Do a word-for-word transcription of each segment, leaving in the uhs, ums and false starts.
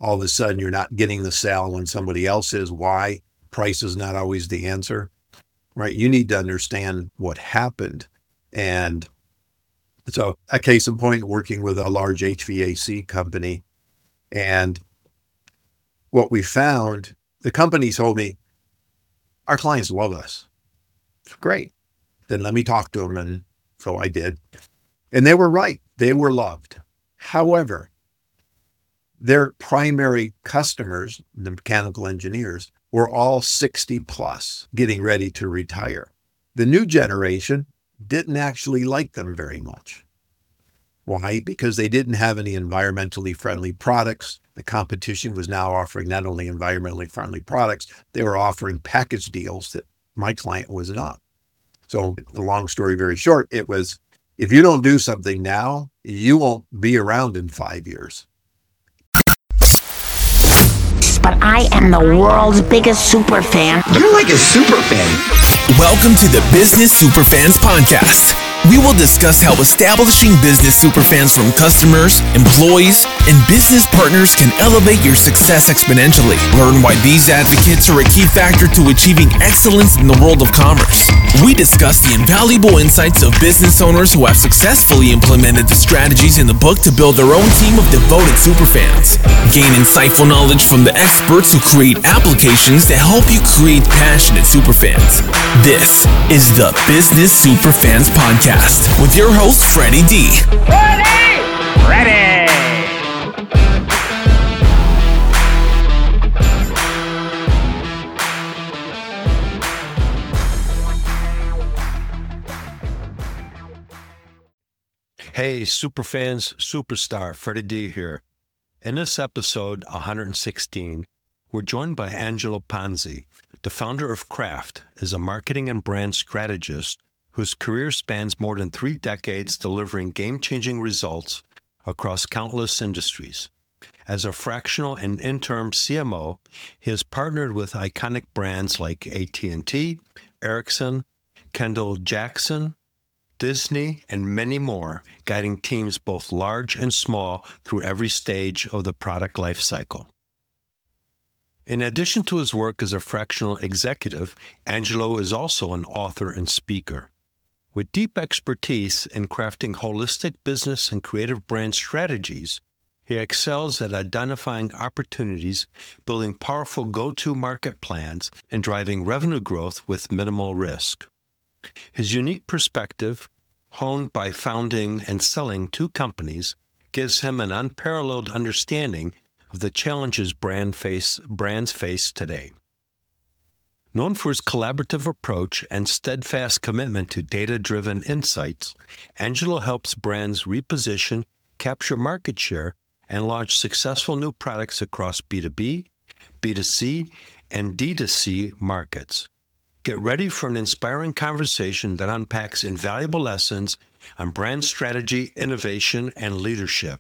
all of a sudden you're not getting the sale when somebody else is. Why? Price is not always the answer, right? You need to understand what happened. And so a case in point, working with a large H V A C company, and what we found, the company told me, our clients love us. Great. Then let me talk to them. And so I did. And they were right. They were loved. However, their primary customers, the mechanical engineers, were all sixty plus, getting ready to retire. The new generation didn't actually like them very much. Why? Because they didn't have any environmentally friendly products. The competition was now offering not only environmentally friendly products, they were offering package deals that my client was not. So the long story very short, it was, if you don't do something now, you won't be around in five years. But I am the world's biggest super fan. You're like a super fan. Welcome to the Business Superfans Podcast. We will discuss how establishing business superfans from customers, employees, and business partners can elevate your success exponentially. Learn why these advocates are a key factor to achieving excellence in the world of commerce. We discuss the invaluable insights of business owners who have successfully implemented the strategies in the book to build their own team of devoted superfans. Gain insightful knowledge from the experts who create applications that help you create passionate superfans. This is the Business Superfans Podcast with your host, Freddie D. Ready! Ready! Hey, Superfans, Superstar, Freddie D here. In this episode one hundred sixteen, we're joined by Angelo Panzi, the founder of Kraft, is a marketing and brand strategist whose career spans more than three decades delivering game-changing results across countless industries. As a fractional and interim C M O, he has partnered with iconic brands like A T and T, Ericsson, Kendall Jackson, Disney, and many more, guiding teams both large and small through every stage of the product life cycle. In addition to his work as a fractional executive, Angelo is also an author and speaker. With deep expertise in crafting holistic business and creative brand strategies, he excels at identifying opportunities, building powerful go-to-market plans, and driving revenue growth with minimal risk. His unique perspective, honed by founding and selling two companies, gives him an unparalleled understanding of the challenges brand face, brands face today. Known for his collaborative approach and steadfast commitment to data-driven insights, Angelo helps brands reposition, capture market share, and launch successful new products across B two B, B two C, and D two C markets. Get ready for an inspiring conversation that unpacks invaluable lessons on brand strategy, innovation, and leadership.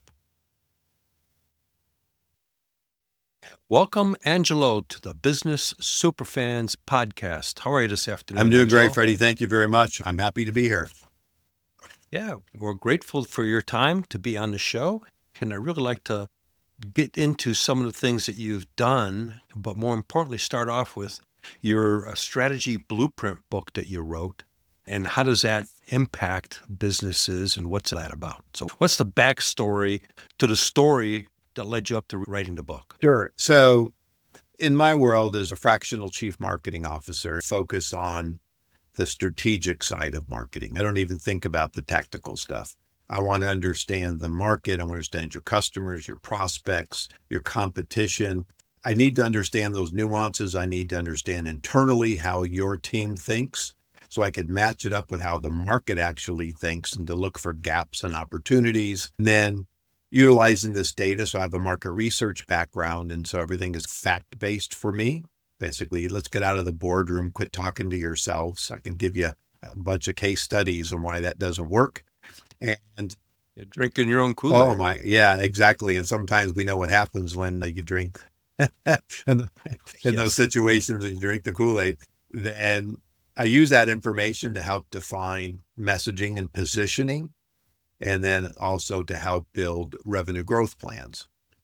Welcome, Angelo, to the Business Superfans Podcast. How are you this afternoon? I'm doing Angelo? great, Freddie. Thank you very much. I'm happy to be here. Yeah, we're grateful for your time to be on the show. And I really like to get into some of the things that you've done, but more importantly, start off with your uh, strategy blueprint book that you wrote. And how does that impact businesses and what's that about? So what's the backstory to the story that led you up to writing the book? Sure. So in my world as a fractional chief marketing officer, focus on the strategic side of marketing. I don't even think about the tactical stuff. I want to understand the market. I want to understand your customers, your prospects, your competition. I need to understand those nuances. I need to understand internally how your team thinks so I could match it up with how the market actually thinks and to look for gaps and opportunities. And then utilizing this data. So I have a market research background. And so everything is fact-based for me. Basically, let's get out of the boardroom, quit talking to yourselves. I can give you a bunch of case studies on why that doesn't work. And You're drinking your own Kool-Aid. oh my, yeah, exactly. And sometimes we know what happens when uh, you drink in, in Yes. those situations when you drink the Kool-Aid. And I use that information to help define messaging and positioning, and then also to help build revenue growth plans.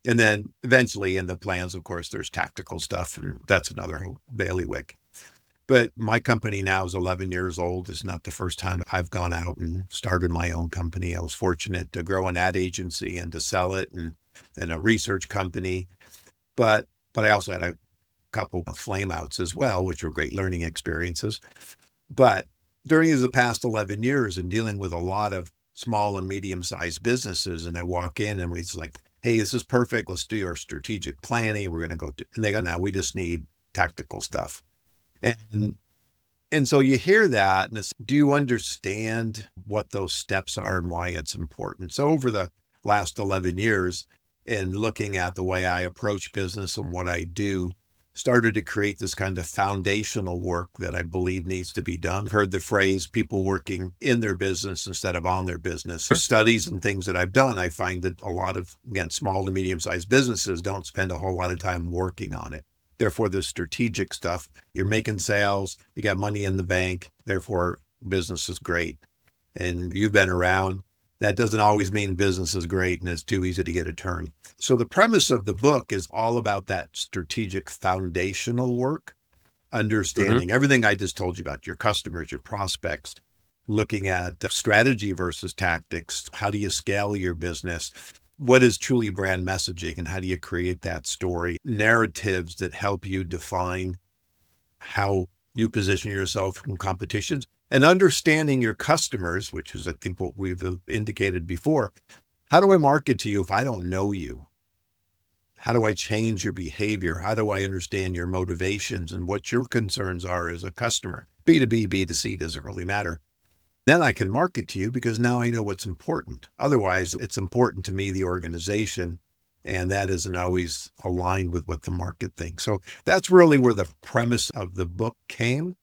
And then eventually in the plans, of course, there's tactical stuff. And that's another whole bailiwick. But my company now is eleven years old. It's not the first time I've gone out and started my own company. I was fortunate to grow an ad agency and to sell it, and, and a research company. But but I also had a couple of flameouts as well, which were great learning experiences. But during the past eleven years and dealing with a lot of small and medium-sized businesses, and I walk in and it's like, hey, this is perfect. Let's do our strategic planning. We're going to go do, and they go, now we just need tactical stuff. And and so you hear that, and it's, do you understand what those steps are and why it's important? So over the last eleven years, and looking at the way I approach business and what I do, started to create this kind of foundational work that I believe needs to be done. I've heard the phrase people working in their business instead of on their business. For studies and things that I've done, I find that a lot of, again, small to medium-sized businesses don't spend a whole lot of time working on it. Therefore, the strategic stuff, you're making sales, you got money in the bank, therefore business is great. And you've been around. That doesn't always mean business is great and it's too easy to get a turn. So the premise of the book is all about that strategic foundational work, understanding mm-hmm. everything I just told you about, your customers, your prospects, looking at strategy versus tactics. How do you scale your business? What is truly brand messaging and how do you create that story? Narratives that help you define how you position yourself from competitions, and understanding your customers, which is, I think, what we've indicated before. How do I market to you if I don't know you? How do I change your behavior? How do I understand your motivations and what your concerns are as a customer? B two B, B two C doesn't really matter. Then I can market to you because now I know what's important. Otherwise, it's important to me, the organization, and that isn't always aligned with what the market thinks. So that's really where the premise of the book came.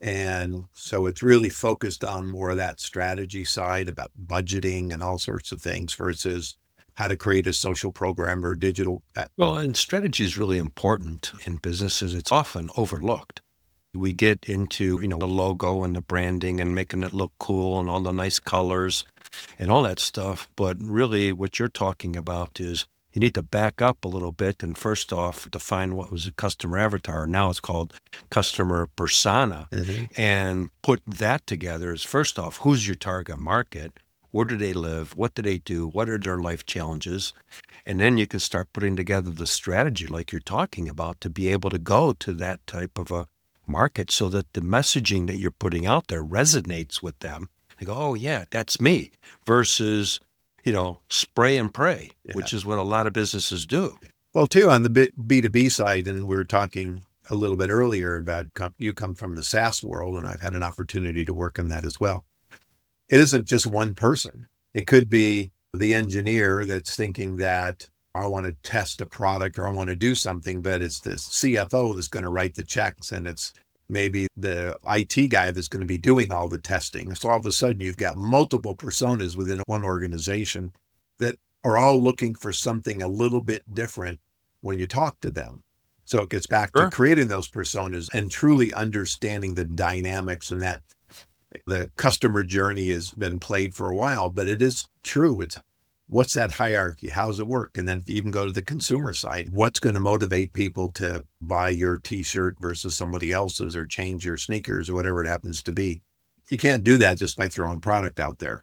And so it's really focused on more of that strategy side about budgeting and all sorts of things versus how to create a social program or digital. Well, and strategy is really important in businesses. It's often overlooked. We get into, you know, the logo and the branding and making it look cool and all the nice colors and all that stuff. But really what you're talking about is you need to back up a little bit and first off define what was a customer avatar. Now it's called customer persona. Mm-hmm. And put that together as first off, who's your target market? Where do they live? What do they do? What are their life challenges? And then you can start putting together the strategy like you're talking about to be able to go to that type of a market so that the messaging that you're putting out there resonates with them. They go, oh yeah, that's me, versus, you know, spray and pray, yeah. which is what a lot of businesses do. Well, too, on the B two B side, and we were talking a little bit earlier about you come from the SaaS world, and I've had an opportunity to work in that as well. It isn't just one person. It could be the engineer that's thinking that I want to test a product or I want to do something, but it's the C F O that's going to write the checks, and it's maybe the I T guy that's going to be doing all the testing. So all of a sudden you've got multiple personas within one organization that are all looking for something a little bit different when you talk to them. So it gets back sure. to creating those personas and truly understanding the dynamics, and that the customer journey has been played for a while, but it is true. It's what's that hierarchy? How does it work? And then if you even go to the consumer side, what's going to motivate people to buy your t-shirt versus somebody else's, or change your sneakers or whatever it happens to be? You can't do that just by throwing product out there.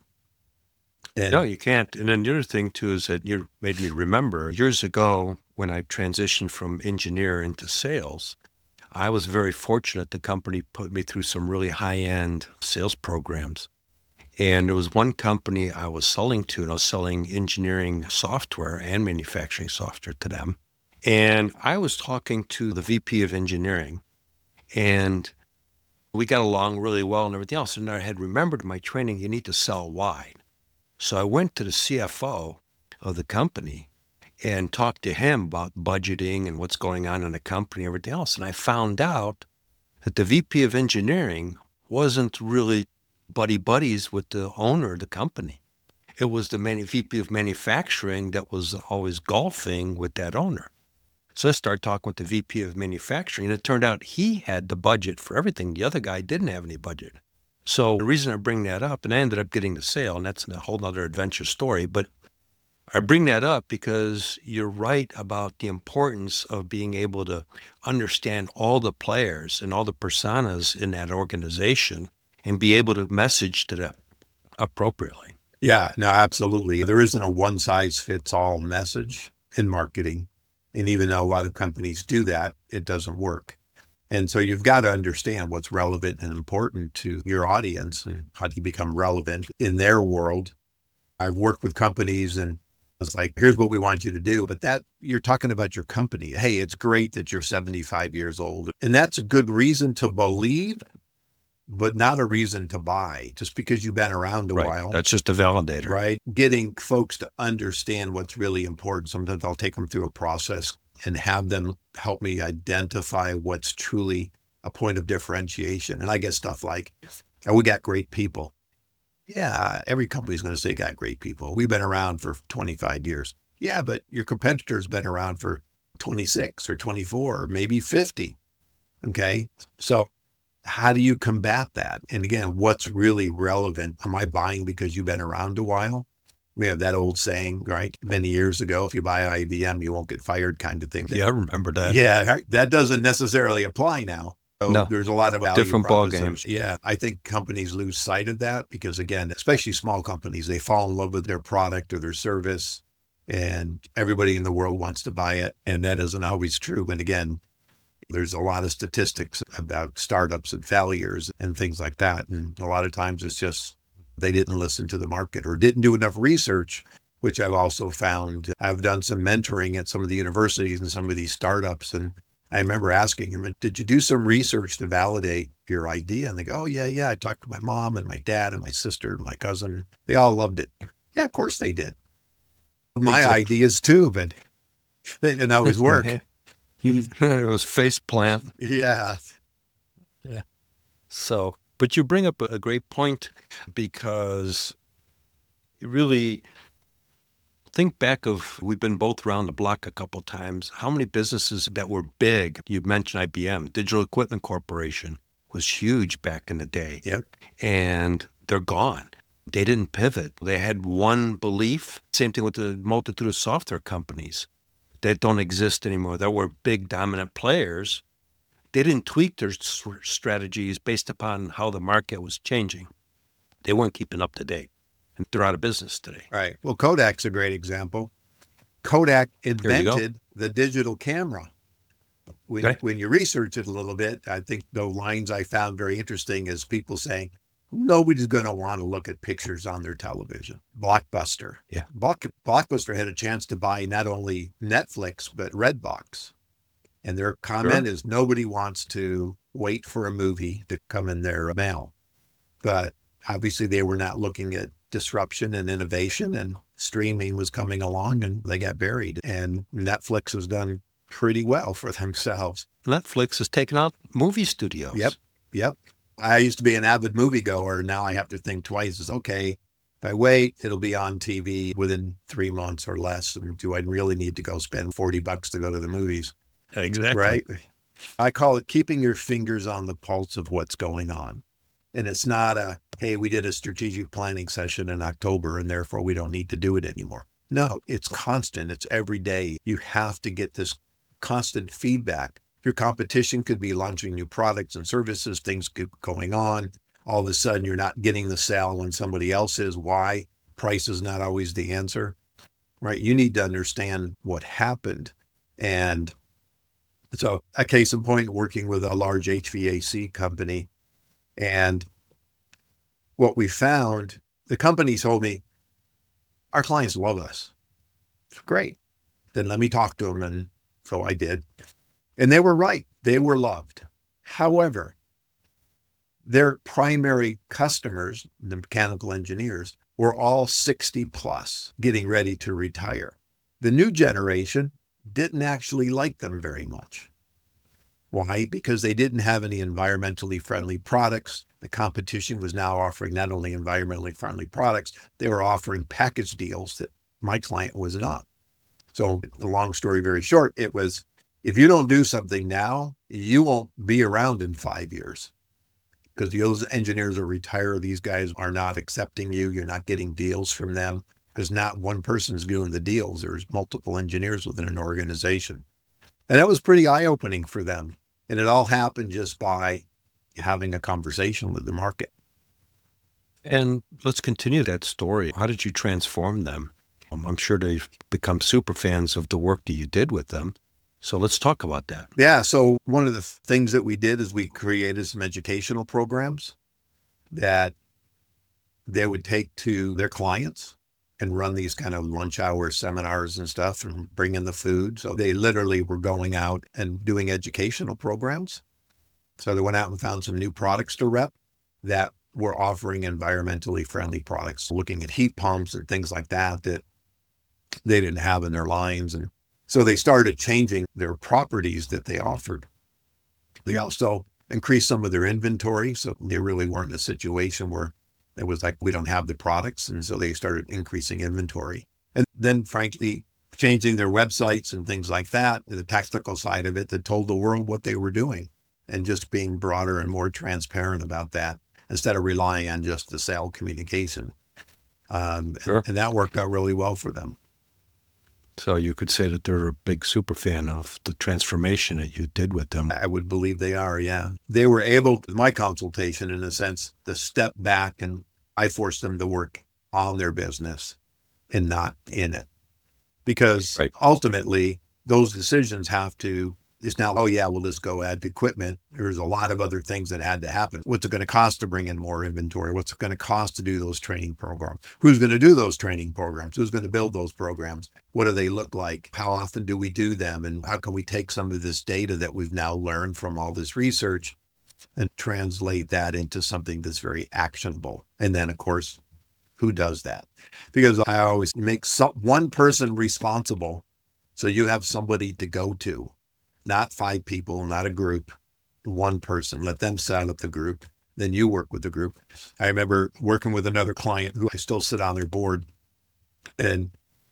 And no, you can't. And then the other thing too is that you made me remember years ago when I transitioned from engineer into sales, I was very fortunate. The company put me through some really high-end sales programs. And there was one company I was selling to, and I was selling engineering software and manufacturing software to them. And I was talking to the V P of engineering, and we got along really well and everything else. And I had remembered my training, you need to sell wide. So I went to the C F O of the company and talked to him about budgeting and what's going on in the company and everything else. And I found out that the V P of engineering wasn't really buddy buddies with the owner of the company. It was the manu- V P of manufacturing that was always golfing with that owner. So I started talking with the V P of manufacturing, and it turned out he had the budget for everything. The other guy didn't have any budget. So the reason I bring that up, and I ended up getting the sale, and that's a whole nother adventure story, but I bring that up because you're right about the importance of being able to understand all the players and all the personas in that organization and be able to message to them appropriately. Yeah, no, absolutely. There isn't a one size fits all message in marketing. And even though a lot of companies do that, it doesn't work. And so you've got to understand what's relevant and important to your audience and how do you become relevant in their world. I've worked with companies and it's like, here's what we want you to do. But that you're talking about your company. Hey, it's great that you're seventy-five years old. And that's a good reason to believe, but not a reason to buy just because you've been around a Right. while. That's just a validator. Right. Getting folks to understand what's really important. Sometimes I'll take them through a process and have them help me identify what's truly a point of differentiation. And I get stuff like, oh, we got great people. Yeah, every company's going to say got great people. We've been around for twenty-five years. Yeah, but your competitor's been around for twenty-six or twenty-four or maybe fifty. Okay. So how do you combat that? And again, what's really relevant? Am I buying because you've been around a while? We have that old saying, right? Many years ago, if you buy I B M, you won't get fired kind of thing. Yeah, I remember that. Yeah, that doesn't necessarily apply now. So No. there's a lot of value Different ball proposition. games. Yeah, I think companies lose sight of that because, again, especially small companies, they fall in love with their product or their service, and everybody in the world wants to buy it. And that isn't always true. And again, there's a lot of statistics about startups and failures and things like that. And a lot of times it's just they didn't listen to the market or didn't do enough research, which I've also found. I've done some mentoring at some of the universities and some of these startups. And I remember asking him, did you do some research to validate your idea? And they go, oh, yeah, yeah. I talked to my mom and my dad and my sister and my cousin. They all loved it. Yeah, of course they did. My Exactly. ideas too, but they didn't always work. It was face plant. Yeah. So, but you bring up a a great point because you really think back of, we've been both around the block a couple times, how many businesses that were big. You mentioned I B M, Digital Equipment Corporation was huge back in the day. Yep. And they're gone. They didn't pivot. They had one belief. Same thing with the multitude of software companies that don't exist anymore. There were big dominant players. They didn't tweak their s- strategies based upon how the market was changing. They weren't keeping up to date, and they're out of business today. Right. Well, Kodak's a great example. Kodak you go. invented the digital camera. When, Okay. when you research it a little bit, I think the lines I found very interesting is people saying, nobody's going to want to look at pictures on their television. Blockbuster. Yeah. Block, Blockbuster had a chance to buy not only Netflix, but Redbox. And their comment Sure. is nobody wants to wait for a movie to come in their mail. But obviously they were not looking at disruption and innovation, and streaming was coming along and they got buried. And Netflix has done pretty well for themselves. Netflix has taken out movie studios. Yep. Yep. I used to be an avid moviegoer. Now I have to think twice. Is okay, if I wait, it'll be on T V within three months or less. And do I really need to go spend forty bucks to go to the movies? Exactly. Right. I call it keeping your fingers on the pulse of what's going on. And it's not a, hey, we did a strategic planning session in October and therefore we don't need to do it anymore. No, it's constant. It's every day. You have to get this constant feedback. Your competition could be launching new products and services, things keep going on. All of a sudden, you're not getting the sale when somebody else is. Why? Price is not always the answer, right? You need to understand what happened. And so a case in point, working with a large H V A C company. And what we found, the company told me, our clients love us. Great. Then let me talk to them. And so I did. And they were right. They were loved. However, their primary customers, the mechanical engineers, were all sixty plus, getting ready to retire. The new generation didn't actually like them very much. Why? Because they didn't have any environmentally friendly products. The competition was now offering not only environmentally friendly products, they were offering package deals that my client was not. So the long story very short, it was, if you don't do something now, you won't be around in five years because those engineers are retired. These guys are not accepting you. You're not getting deals from them. Because not one person's doing the deals. There's multiple engineers within an organization. And that was pretty eye-opening for them. And it all happened just by having a conversation with the market. And let's continue that story. How did you transform them? Um, I'm sure they've become super fans of the work that you did with them. So let's talk about that. Yeah. So one of the things that we did is we created some educational programs that they would take to their clients and run these kind of lunch hour seminars and stuff and bring in the food. So they literally were going out and doing educational programs. So they went out and found some new products to rep that were offering environmentally friendly products, looking at heat pumps and things like that that they didn't have in their lines. And so they started changing their properties that they offered. They also increased some of their inventory. So they really weren't in a situation where it was like, we don't have the products. And so they started increasing inventory. And then frankly, changing their websites and things like that, the technical side of it that told the world what they were doing and just being broader and more transparent about that instead of relying on just the sale communication. Um, Sure. and, and that worked out really well for them. So you could say that they're a big super fan of the transformation that you did with them. I would believe they are, yeah. They were able, with my consultation, in a sense, to step back, and I forced them to work on their business and not in it. Because Right. ultimately, those decisions have to, it's now, oh yeah, we'll just go add equipment. There's a lot of other things that had to happen. What's it going to cost to bring in more inventory? What's it going to cost to do those training programs? Who's going to do those training programs? Who's going to build those programs? What do they look like? How often do we do them? And how can we take some of this data that we've now learned from all this research and translate that into something that's very actionable? And then, of course, who does that? Because I always make some, one person responsible. So you have somebody to go to. Not five people, not a group, one person. Let them set up the group. Then you work with the group. I remember working with another client who I still sit on their board. And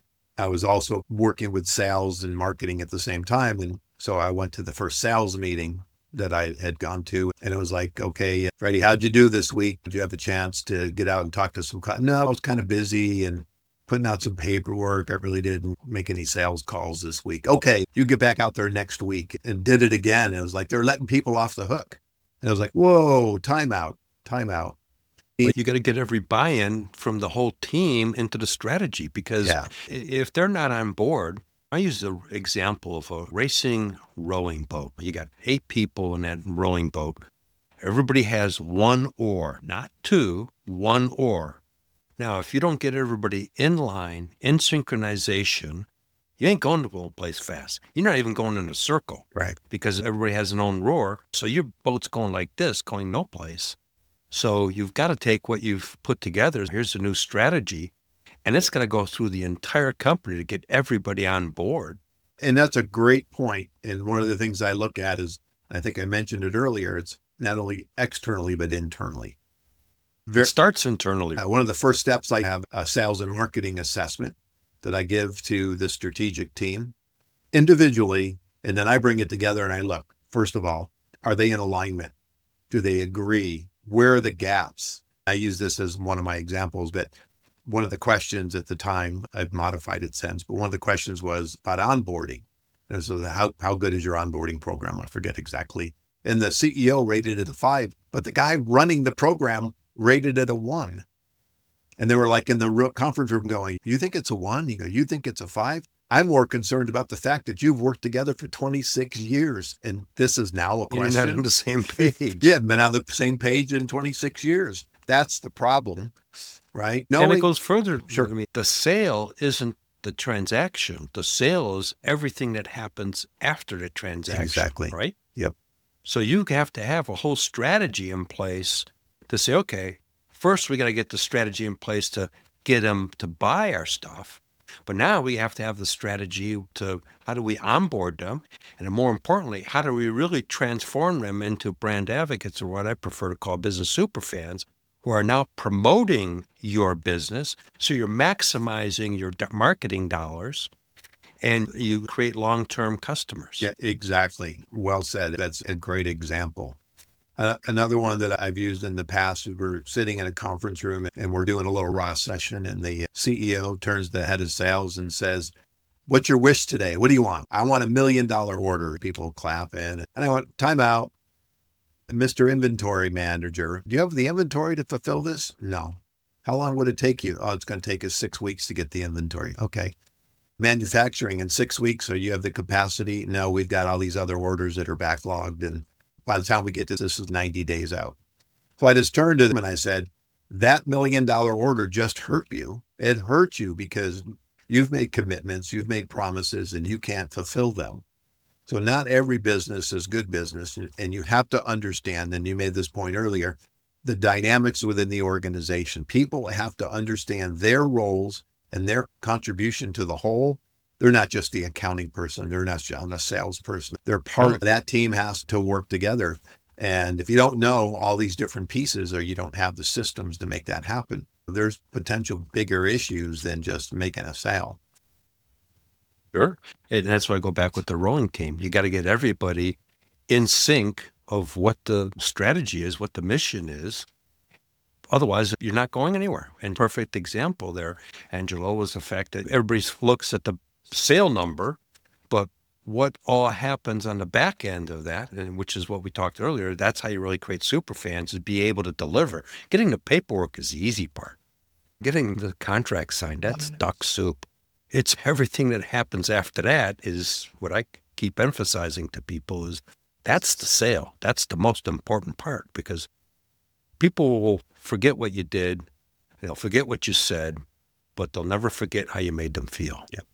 I was also working with sales and marketing at the same time. And so I went to the first sales meeting that I had gone to. And it was like, okay, Freddie, how'd you do this week? Did you have a chance to get out and talk to some clients? No, I was kind of busy and putting out some paperwork. I really didn't make any sales calls this week. Okay, you get back out there next week, and did it again. It was like they're letting people off the hook. And I was like, whoa, time out, time out. But you got to get every buy-in from the whole team into the strategy, because Yeah. i- if they're not on board, I use the example of a racing rowing boat. You got eight people in that rowing boat. Everybody has one oar, not two, one oar. Now, if you don't get everybody in line, in synchronization, you ain't going to a place fast. You're not even going in a circle. Right. Because everybody has an own roar. So your boat's going like this, going no place. So you've got to take what you've put together. Here's a new strategy. And it's going to go through the entire company to get everybody on board. And that's a great point. And one of the things I look at is, I think I mentioned it earlier, it's not only externally, but internally. It starts internally. Uh, one of the first steps, I have a sales and marketing assessment that I give to the strategic team individually. And then I bring it together and I look, first of all, are they in alignment? Do they agree? Where are the gaps? I use this as one of my examples, but one of the questions at the time, I've modified it since, but one of the questions was about onboarding. And so the, how, how good is your onboarding program? I forget exactly. And the C E O rated it a five, but the guy running the program rated it a one. And they were like in the real conference room going, you think it's a one? You go, you think it's a five? I'm more concerned about the fact that you've worked together for twenty-six years. And this is now a You're question. not on the same page. Yeah, been on the same page in twenty-six years. That's the problem, right? No, And it goes further. Sure. I mean, the sale isn't the transaction. The sale is everything that happens after the transaction. Exactly. Right? Yep. So you have to have a whole strategy in place to say, okay, first we got to get the strategy in place to get them to buy our stuff. But now we have to have the strategy to how do we onboard them? And more importantly, how do we really transform them into brand advocates, or what I prefer to call business superfans, who are now promoting your business. So you're maximizing your d- marketing dollars and you create long-term customers. Yeah, exactly. Well said. That's a great example. Uh, another one that I've used in the past is we're sitting in a conference room and we're doing a little raw session, and the C E O turns to the head of sales and says, "What's your wish today? What do you want?" "I want a million dollar order." People clap in. And I went, "Time out. Mister Inventory Manager, do you have the inventory to fulfill this?" "No." "How long would it take you?" "Oh, it's going to take us six weeks to get the inventory." "Okay." "Manufacturing in six weeks, so you have the capacity?" "No, we've got all these other orders that are backlogged, and by the time we get to this is ninety days out." So I just turned to them and I said, that million dollar order just hurt you. It hurt you because you've made commitments, you've made promises, and you can't fulfill them. So not every business is good business. And you have to understand, and you made this point earlier, the dynamics within the organization. People have to understand their roles and their contribution to the whole. They're not just the accounting person. They're not just a salesperson. They're part of that team, has to work together. And if you don't know all these different pieces, or you don't have the systems to make that happen, there's potential bigger issues than just making a sale. Sure. And that's why I go back with the rowing team. You got to get everybody in sync of what the strategy is, what the mission is. Otherwise, you're not going anywhere. And perfect example there, Angelo, was the fact that everybody looks at the sale number, but what all happens on the back end of that, and which is what we talked earlier, that's how you really create superfans, is be able to deliver. Getting the paperwork is the easy part. Getting the contract signed, that's duck soup. It's everything that happens after that is what I keep emphasizing to people is that's the sale. That's the most important part, because people will forget what you did. They'll forget what you said, but they'll never forget how you made them feel. Yep.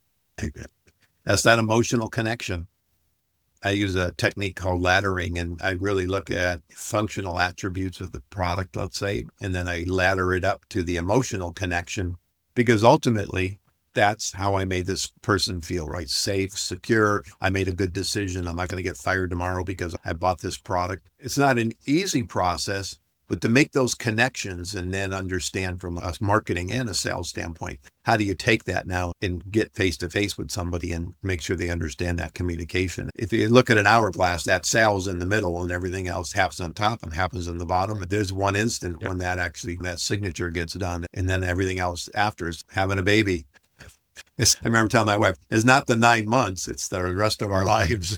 That's that emotional connection. I use a technique called laddering, and I really look at functional attributes of the product, let's say, and then I ladder it up to the emotional connection, because ultimately that's how I made this person feel, right? Safe, secure. I made a good decision. I'm not going to get fired tomorrow because I bought this product. It's not an easy process, but to make those connections and then understand from a marketing and a sales standpoint, how do you take that now and get face to face with somebody and make sure they understand that communication? If you look at an hourglass, that sales in the middle and everything else happens on top and happens in the bottom. But there's one instant when that actually, that signature gets done, and then everything else after is having a baby. It's, I remember telling my wife, it's not the nine months, it's the rest of our lives.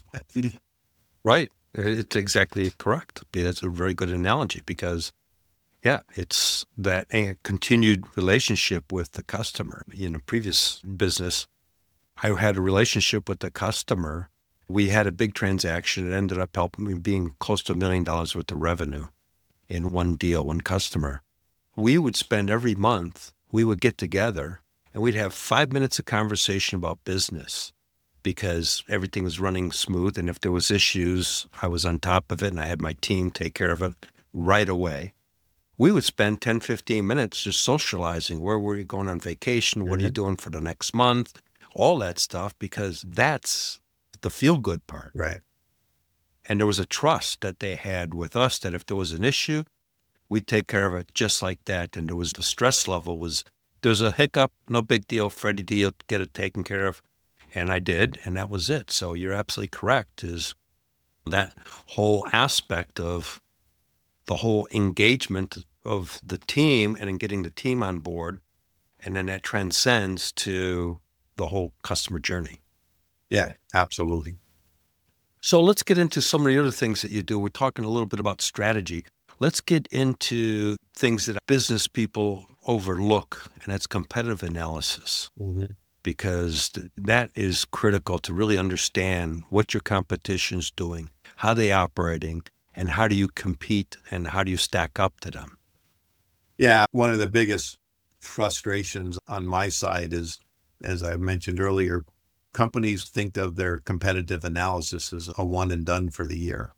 Right. It's exactly correct. That's a very good analogy, because, yeah, it's that continued relationship with the customer. In a previous business, I had a relationship with the customer. We had a big transaction. It ended up helping me being close to a million dollars worth of revenue in one deal, one customer. We would spend every month, we would get together and we'd have five minutes of conversation about business, because everything was running smooth. And if there was issues, I was on top of it and I had my team take care of it right away. We would spend ten, fifteen minutes just socializing. Where were you going on vacation? What mm-hmm. are you doing for the next month? All that stuff, because that's the feel-good part. Right. And there was a trust that they had with us that if there was an issue, we'd take care of it just like that. And there was the stress level was, there's a hiccup, no big deal, Freddie deal, get it taken care of. And I did, and that was it. So you're absolutely correct, is that whole aspect of the whole engagement of the team and in getting the team on board. And then that transcends to the whole customer journey. Yeah, absolutely. So let's get into some of the other things that you do. We're talking a little bit about strategy. Let's get into things that business people overlook, and that's competitive analysis. Mm-hmm. Because that is critical to really understand what your competition's doing, how they operating, and how do you compete and how do you stack up to them? Yeah, one of the biggest frustrations on my side is, as I mentioned earlier, companies think of their competitive analysis as a one and done for the year.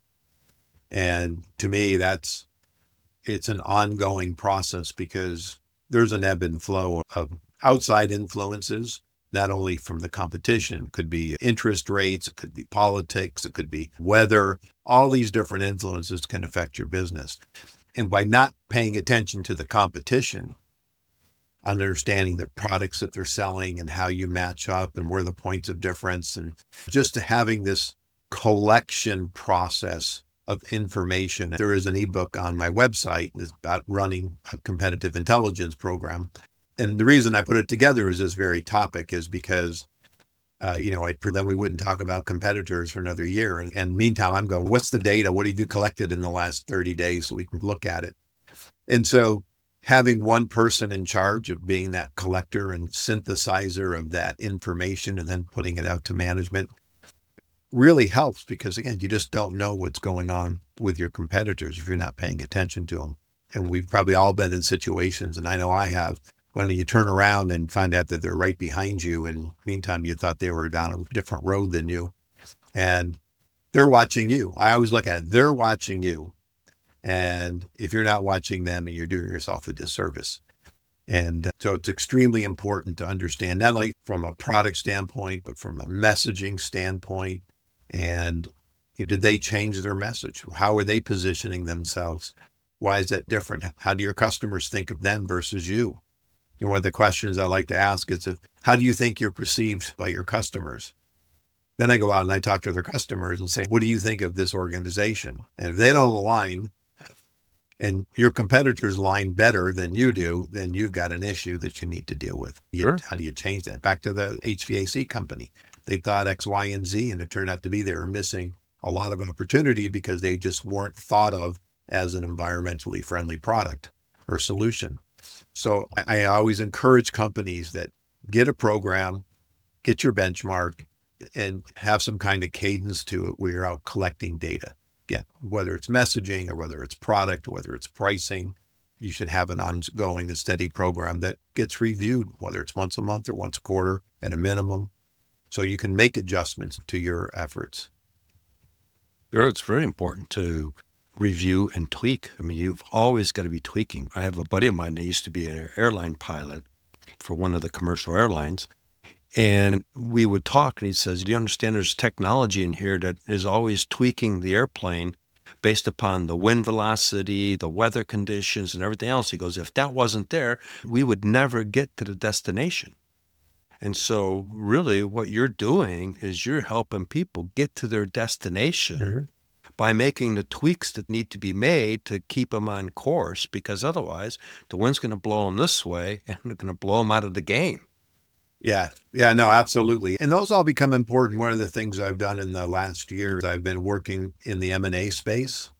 And to me, that's, it's an ongoing process, because there's an ebb and flow of outside influences, not only from the competition. It could be interest rates, it could be politics, it could be weather. All these different influences can affect your business. And by not paying attention to the competition, understanding the products that they're selling and how you match up and where the points of difference, and just having this collection process of information. There is an ebook on my website that's about running a competitive intelligence program. And the reason I put it together is this very topic is because, uh, you know, I, then we wouldn't talk about competitors for another year. And, and meantime, I'm going, what's the data? What have you collected in the last thirty days so we can look at it? And so having one person in charge of being that collector and synthesizer of that information and then putting it out to management really helps because, again, you just don't know what's going on with your competitors if you're not paying attention to them. And we've probably all been in situations, and I know I have, when you turn around and find out that they're right behind you, and meantime, you thought they were down a different road than you, and they're watching you. I always look at it, they're watching you. And if you're not watching them, you're doing yourself a disservice. And so it's extremely important to understand, not only from a product standpoint, but from a messaging standpoint. And you know, did they change their message? How are they positioning themselves? Why is that different? How do your customers think of them versus you? You know, one of the questions I like to ask is, if, how do you think you're perceived by your customers? Then I go out and I talk to their customers and say, what do you think of this organization? And if they don't align, and your competitors line better than you do, then you've got an issue that you need to deal with. You, Sure. How do you change that? Back to the H V A C company. They thought X, Y, and Z, and it turned out to be they were missing a lot of opportunity because they just weren't thought of as an environmentally friendly product or solution. So I, I always encourage companies that get a program, get your benchmark, and have some kind of cadence to it where you're out collecting data. Yeah, whether it's messaging or whether it's product, or whether it's pricing, you should have an ongoing and steady program that gets reviewed, whether it's once a month or once a quarter at a minimum, so you can make adjustments to your efforts. Sure, it's very important to review and tweak. I mean, you've always got to be tweaking. I have a buddy of mine that used to be an airline pilot for one of the commercial airlines. And we would talk, and he says, do you understand there's technology in here that is always tweaking the airplane based upon the wind velocity, the weather conditions, and everything else? He goes, if that wasn't there, we would never get to the destination. And so really what you're doing is you're helping people get to their destination mm-hmm. by making the tweaks that need to be made to keep them on course, because otherwise the wind's going to blow them this way and they're going to blow them out of the game. Yeah. Yeah, no, absolutely. And those all become important. One of the things I've done in the last year, I've been working in the M and A space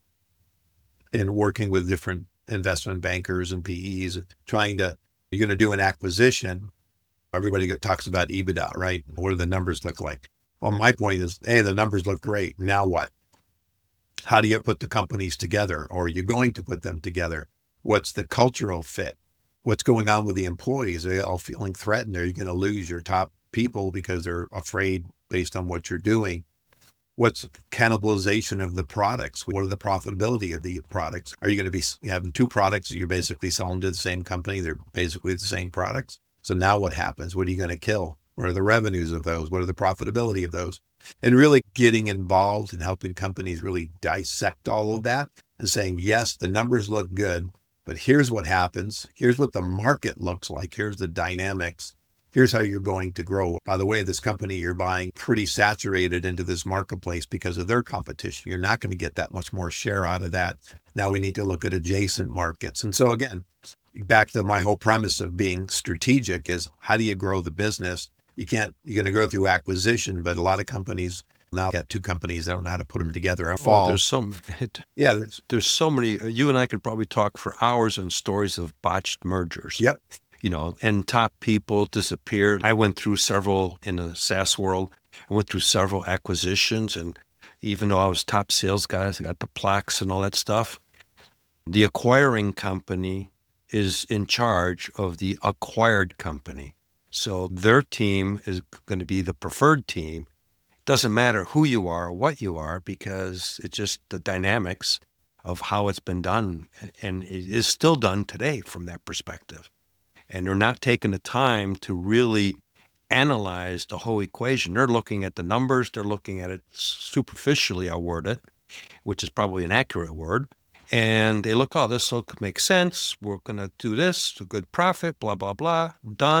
and working with different investment bankers and P Es, trying to, you're going to do an acquisition. Everybody talks about EBITDA, right? What do the numbers look like? Well, my point is, hey, the numbers look great. Now what? How do you put the companies together? Or are you going to put them together? What's the cultural fit? What's going on with the employees? Are they all feeling threatened? Are you going to lose your top people because they're afraid based on what you're doing? What's cannibalization of the products? What are the profitability of the products? Are you going to be having two products that you're basically selling to the same company? They're basically the same products. So now what happens? What are you going to kill? What are the revenues of those? What are the profitability of those? And really getting involved and helping companies really dissect all of that and saying, yes, the numbers look good, but here's what happens. Here's what the market looks like. Here's the dynamics. Here's how you're going to grow. By the way, this company you're buying pretty saturated into this marketplace because of their competition. You're not going to get that much more share out of that. Now we need to look at adjacent markets. And so again, back to my whole premise of being strategic is how do you grow the business? You can't, you're going to go through acquisition, but a lot of companies now got two companies that don't know how to put them together. Well, there's so it, yeah, there's, there's so many. You and I could probably talk for hours on stories of botched mergers. Yep. You know, and top people disappeared. I went through several in the SaaS world. I went through several acquisitions, and even though I was top sales guys, I got the plaques and all that stuff. The acquiring company is in charge of the acquired company. So their team is going to be the preferred team. Doesn't matter who you are or what you are, because it's just the dynamics of how it's been done, and it is still done today from that perspective. And they're not taking the time to really analyze the whole equation. They're looking at the numbers. They're looking at it superficially, I'll word it, which is probably an accurate word. And they look, oh, this will make sense. We're going to do this, a good profit, blah, blah, blah, done.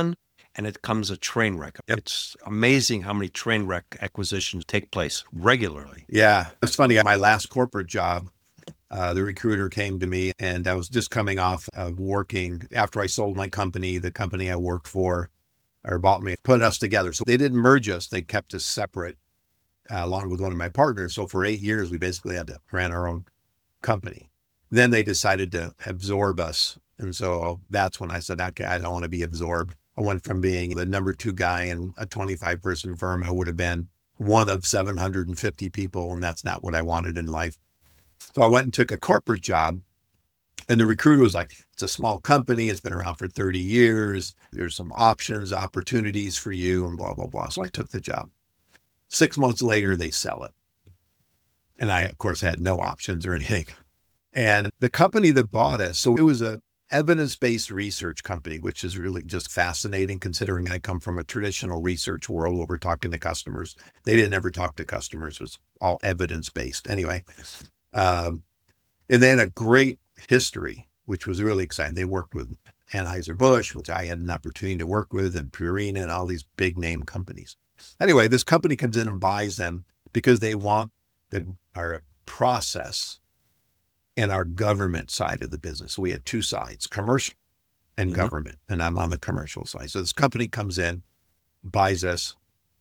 and it comes a train wreck. Yep. It's amazing how many train wreck acquisitions take place regularly. Yeah. It's funny. My last corporate job, uh, the recruiter came to me, and I was just coming off of working after I sold my company, the company I worked for, or bought me, put us together. So they didn't merge us. They kept us separate uh, along with one of my partners. So for eight years, we basically had to run our own company. Then they decided to absorb us. And so that's when I said, okay, I don't want to be absorbed. I went from being the number two guy in a twenty-five person firm. I would have been one of seven hundred fifty people. And that's not what I wanted in life. So I went and took a corporate job, and the recruiter was like, it's a small company. It's been around for thirty years. There's some options, opportunities for you, and blah, blah, blah. So I took the job. Six months later, they sell it. And I, of course, had no options or anything. And the company that bought us, so it was a evidence-based research company, which is really just fascinating considering I come from a traditional research world where we're talking to customers. They didn't ever talk to customers. It was all evidence-based. Anyway, um, and then a great history, which was really exciting. They worked with Anheuser-Busch, which I had an opportunity to work with, and Purina, and all these big name companies. Anyway, this company comes in and buys them because they want the, our process and our government side of the business. So we had two sides, commercial and mm-hmm. government, and I'm on the commercial side. So this company comes in, buys us,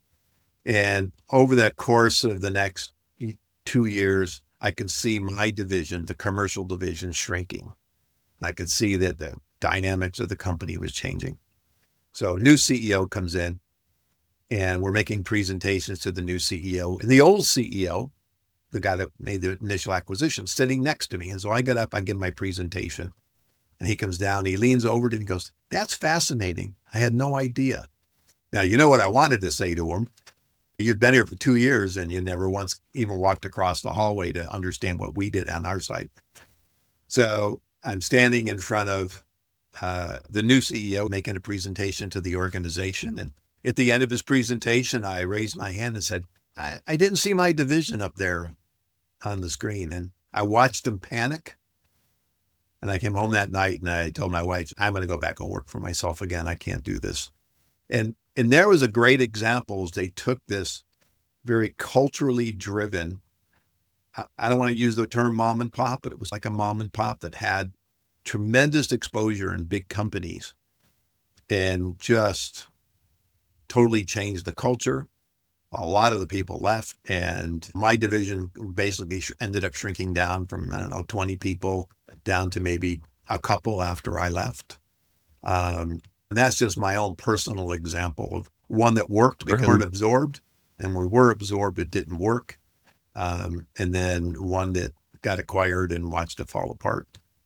and over the course of the next two years, I can see my division, the commercial division, shrinking. I could see that the dynamics of the company was changing. So new C E O comes in, and we're making presentations to the new C E O. And the old C E O, the guy that made the initial acquisition, sitting next to me. And so I get up, I give my presentation, and he comes down, he leans over to me and goes, that's fascinating. I had no idea. Now, you know what I wanted to say to him? You'd been here for two years and you never once even walked across the hallway to understand what we did on our side. So I'm standing in front of uh, the new C E O making a presentation to the organization. And at the end of his presentation, I raised my hand and said, I, I didn't see my division up there on the screen. And I watched him panic. And I came home that night and I told my wife, I'm going to go back and work for myself again. I can't do this. And and there was a great example as they took this very culturally driven, I, I don't want to use the term mom and pop, but it was like a mom and pop that had tremendous exposure in big companies and just totally changed the culture. A lot of the people left, and my division basically ended up shrinking down from, I don't know, twenty people down to maybe a couple after I left. Um, and that's just my own personal example of one that worked because we weren't absorbed, and when we were absorbed, it didn't work. Um, and then one that got acquired and watched it fall apart.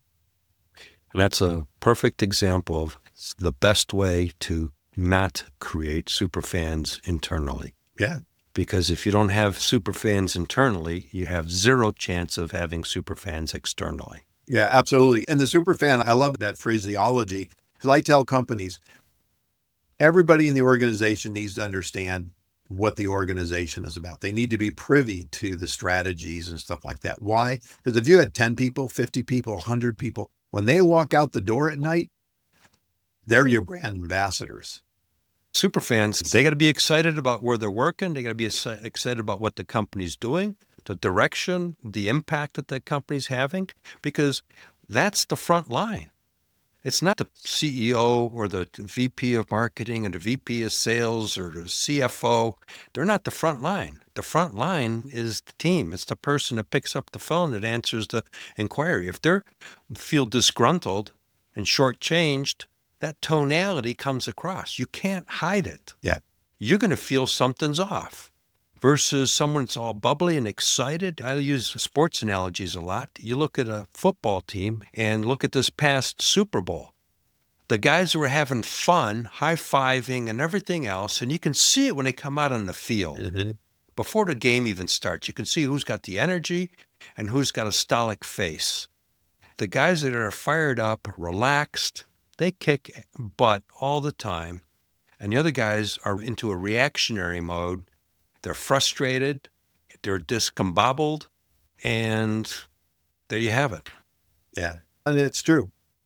And that's a perfect example of the best way to not create superfans internally. Yeah. Because if you don't have superfans internally, you have zero chance of having superfans externally. Yeah, absolutely. And the superfan, I love that phraseology, because I tell companies, everybody in the organization needs to understand what the organization is about. They need to be privy to the strategies and stuff like that. Why? Because if you had ten people, fifty people, one hundred people, when they walk out the door at night, they're your brand ambassadors. Superfans, they got to be excited about where they're working. They got to be excited about what the company's doing, the direction, the impact that the company's having, because that's the front line. It's not the C E O or the V P of marketing or the V P of sales or the C F O. They're not the front line. The front line is the team. It's the person that picks up the phone that answers the inquiry. If they feel disgruntled and shortchanged, that tonality comes across. You can't hide it. Yeah. You're going to feel something's off versus someone that's all bubbly and excited. I use sports analogies a lot. You look at a football team and look at this past Super Bowl. The guys were having fun, high-fiving and everything else, and you can see it when they come out on the field. Mm-hmm. Before the game even starts, you can see who's got the energy and who's got a stoic face. The guys that are fired up, relaxed, they kick butt all the time. And the other guys are into a reactionary mode. They're frustrated, they're discombobbled, and there you have it. Yeah, and it's true.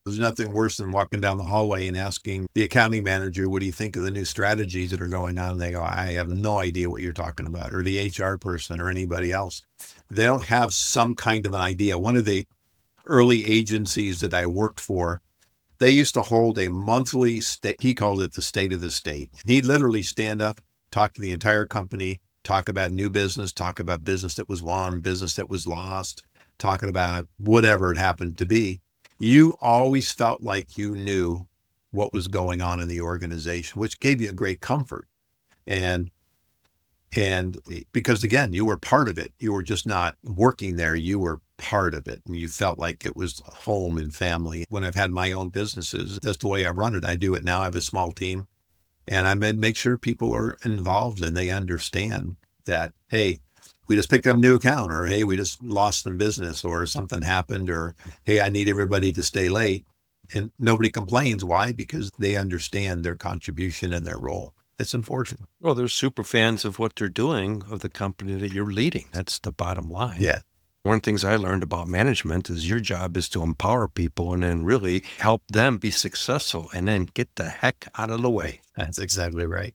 There's nothing worse than walking down the hallway and asking the accounting manager, what do you think of the new strategies that are going on? And they go, I have no idea what you're talking about, or the H R person or anybody else. They don't have some kind of an idea. One of the early agencies that I worked for, they used to hold a monthly state, he called it the state of the state. He'd literally stand up, talk to the entire company, talk about new business, talk about business that was won, business that was lost, talking about whatever it happened to be. You always felt like you knew what was going on in the organization, which gave you a great comfort. And and because, again, you were part of it. You were just not working there. You were part of it. And you felt like it was home and family. When I've had my own businesses, that's the way I run it. I do it now. I have a small team. And I make sure people are involved and they understand that, hey, we just picked up a new account, or, hey, we just lost some business, or something happened, or, hey, I need everybody to stay late. And nobody complains. Why? Because they understand their contribution and their role. It's unfortunate. Well, they're super fans of what they're doing, of the company that you're leading. That's the bottom line. Yeah. One of the things I learned about management is your job is to empower people and then really help them be successful and then get the heck out of the way. That's exactly right.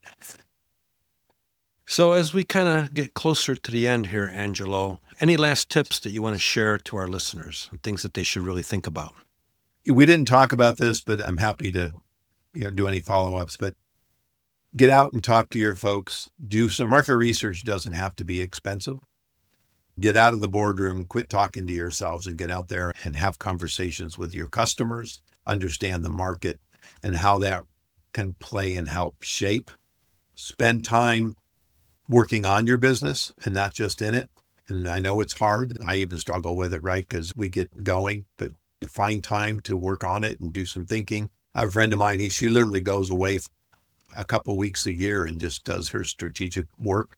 So as we kind of get closer to the end here, Angelo, any last tips that you want to share to our listeners, things that they should really think about? We didn't talk about this, but I'm happy to, you know, do any follow-ups. But get out and talk to your folks. Do some market research. Doesn't have to be expensive. Get out of the boardroom, quit talking to yourselves, and get out there and have conversations with your customers, understand the market and how that can play and help shape. Spend time working on your business and not just in it. And I know it's hard. I even struggle with it, right? Because we get going, but find time to work on it and do some thinking. I have a friend of mine, he, she literally goes away a couple of weeks a year and just does her strategic work.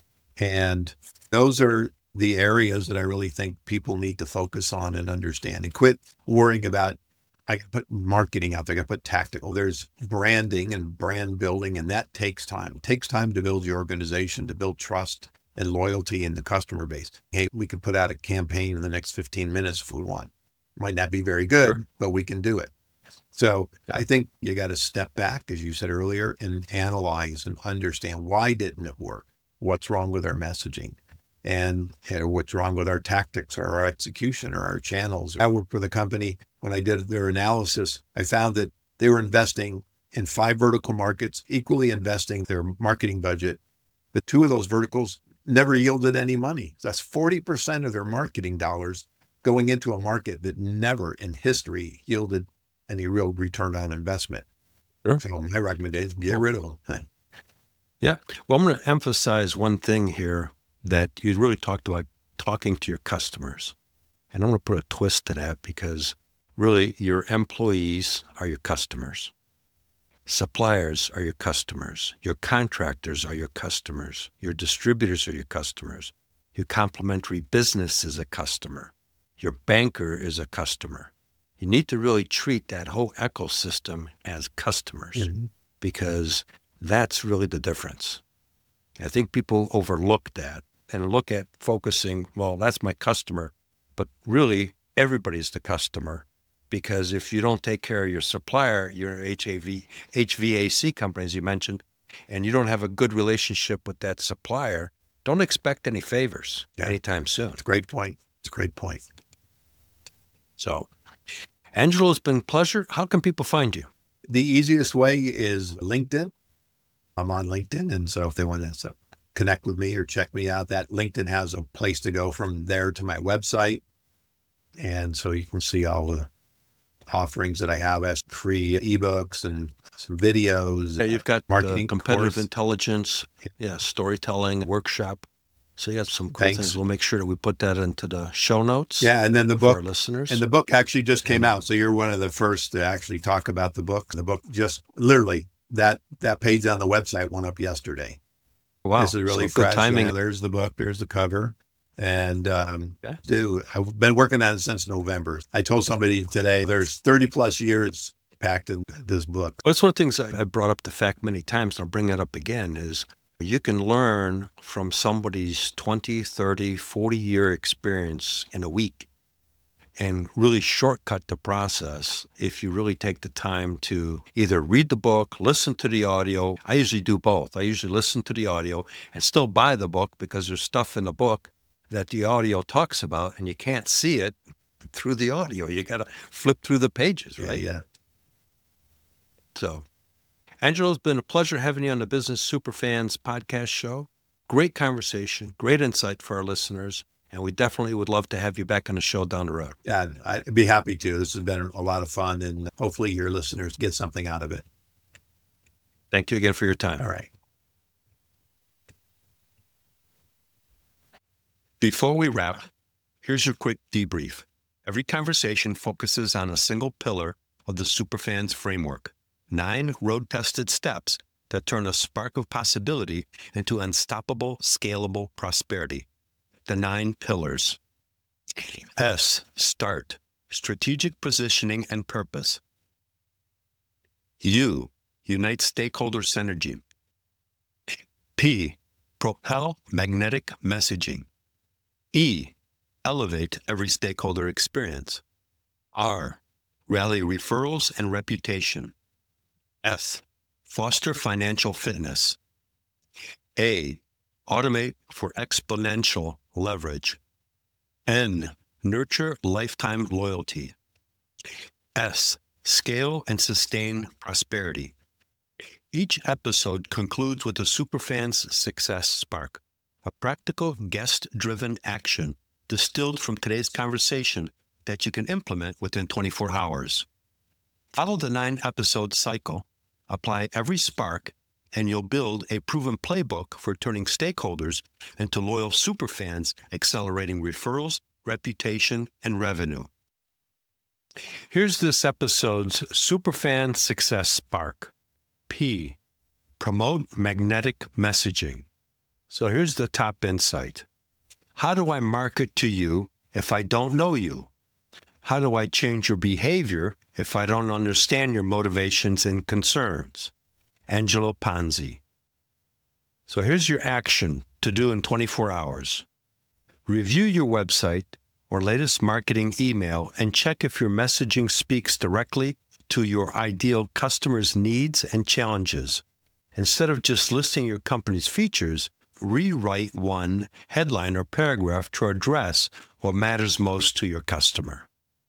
And those are the areas that I really think people need to focus on and understand, and quit worrying about, I can put marketing out there, I can put tactical. There's branding and brand building, and that takes time. It takes time to build your organization, to build trust and loyalty in the customer base. Hey, we can put out a campaign in the next fifteen minutes if we want. Might not be very good, sure, but we can do it. So I think you got to step back, as you said earlier, and analyze and understand, why didn't it work? What's wrong with our messaging? And you know, what's wrong with our tactics or our execution or our channels? I worked with a company. When I did their analysis, I found that they were investing in five vertical markets, equally investing their marketing budget. But two of those verticals never yielded any money. That's forty percent of their marketing dollars going into a market that never in history yielded any real return on investment. Sure. So my recommendation, get rid of them. Yeah. Well, I'm going to emphasize one thing here that you really talked about, talking to your customers. And I'm going to put a twist to that, because really your employees are your customers. Suppliers are your customers. Your contractors are your customers. Your distributors are your customers. Your complementary business is a customer. Your banker is a customer. You need to really treat that whole ecosystem as customers, mm-hmm, because that's really the difference. I think people overlook that and look at focusing, well, that's my customer, but really everybody's the customer, because if you don't take care of your supplier, your H V A C company, as you mentioned, and you don't have a good relationship with that supplier, don't expect any favors yeah. anytime soon. It's a great point. It's a great point. So, Angelo, it's been a pleasure. How can people find you? The easiest way is LinkedIn. I'm on LinkedIn. And so if they want to so connect with me or check me out, that LinkedIn has a place to go from there to my website. And so you can see all the offerings that I have as free ebooks and some videos. Yeah, you've got marketing, competitive course. intelligence, yeah, storytelling workshop. So you got some cool Thanks. things. We'll make sure that we put that into the show notes. Yeah, and then the for book, our listeners. And the book actually just came out. So you're one of the first to actually talk about the book. The book just literally, that that page on the website went up yesterday. Wow. This is really so fresh. Good timing. Yeah, there's the book. There's the cover. And um, okay. dude, I've been working on it since November. I told somebody today, there's thirty plus years packed in this book. Well, it's one of the things I brought up the fact many times, and I'll bring that up again, is you can learn from somebody's twenty, thirty, forty year experience in a week. and really shortcut the process if you really take the time to either read the book, listen to the audio. I usually do both. I usually listen to the audio and still buy the book because there's stuff in the book that the audio talks about and you can't see it through the audio. You got to flip through the pages, right? Yeah, yeah. So, Angelo, it's been a pleasure having you on the Business Superfans podcast show. Great conversation, great insight for our listeners. And we definitely would love to have you back on the show down the road. Yeah, I'd be happy to. This has been a lot of fun, and hopefully your listeners get something out of it. Thank you again for your time. All right. Before we wrap, here's your quick debrief. Every conversation focuses on a single pillar of the Superfans framework, nine road-tested steps that turn a spark of possibility into unstoppable, scalable prosperity. The nine pillars. S, start, strategic positioning and purpose. U, unite stakeholder synergy. P, propel magnetic messaging. E, elevate every stakeholder experience. R, rally referrals and reputation. F, foster financial fitness. A, automate for exponential leverage. N, nurture lifetime loyalty. S, scale and sustain prosperity. Each episode concludes with a Superfans Success Spark, a practical guest-driven action distilled from today's conversation that you can implement within twenty-four hours. Follow the nine-episode cycle, apply every spark, and you'll build a proven playbook for turning stakeholders into loyal superfans, accelerating referrals, reputation, and revenue. Here's this episode's Superfan Success Spark. P, promote magnetic messaging. So here's the top insight. How do I market to you if I don't know you? How do I change your behavior if I don't understand your motivations and concerns? Angelo Ponzi. So here's your action to do in twenty-four hours. Review your website or latest marketing email and check if your messaging speaks directly to your ideal customer's needs and challenges. Instead of just listing your company's features, rewrite one headline or paragraph to address what matters most to your customer.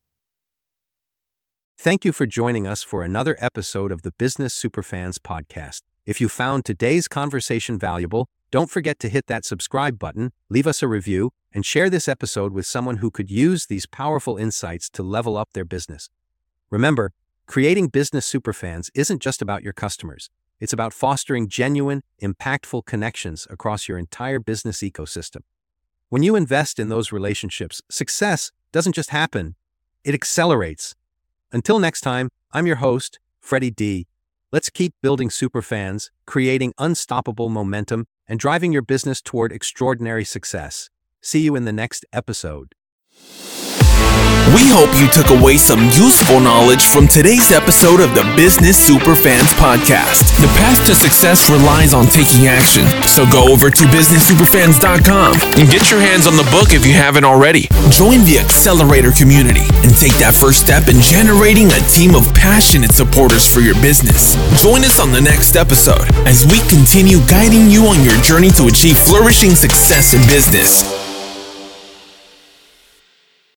Thank you for joining us for another episode of the Business Superfans podcast. If you found today's conversation valuable, don't forget to hit that subscribe button, leave us a review, and share this episode with someone who could use these powerful insights to level up their business. Remember, creating Business Superfans isn't just about your customers. It's about fostering genuine, impactful connections across your entire business ecosystem. When you invest in those relationships, success doesn't just happen, it accelerates. Until next time, I'm your host, Freddie D. Let's keep building superfans, creating unstoppable momentum, and driving your business toward extraordinary success. See you in the next episode. We hope you took away some useful knowledge from today's episode of the Business Superfans podcast. The path to success relies on taking action. So go over to business superfans dot com and get your hands on the book if you haven't already. Join the Accelerator community and take that first step in generating a team of passionate supporters for your business. Join us on the next episode as we continue guiding you on your journey to achieve flourishing success in business.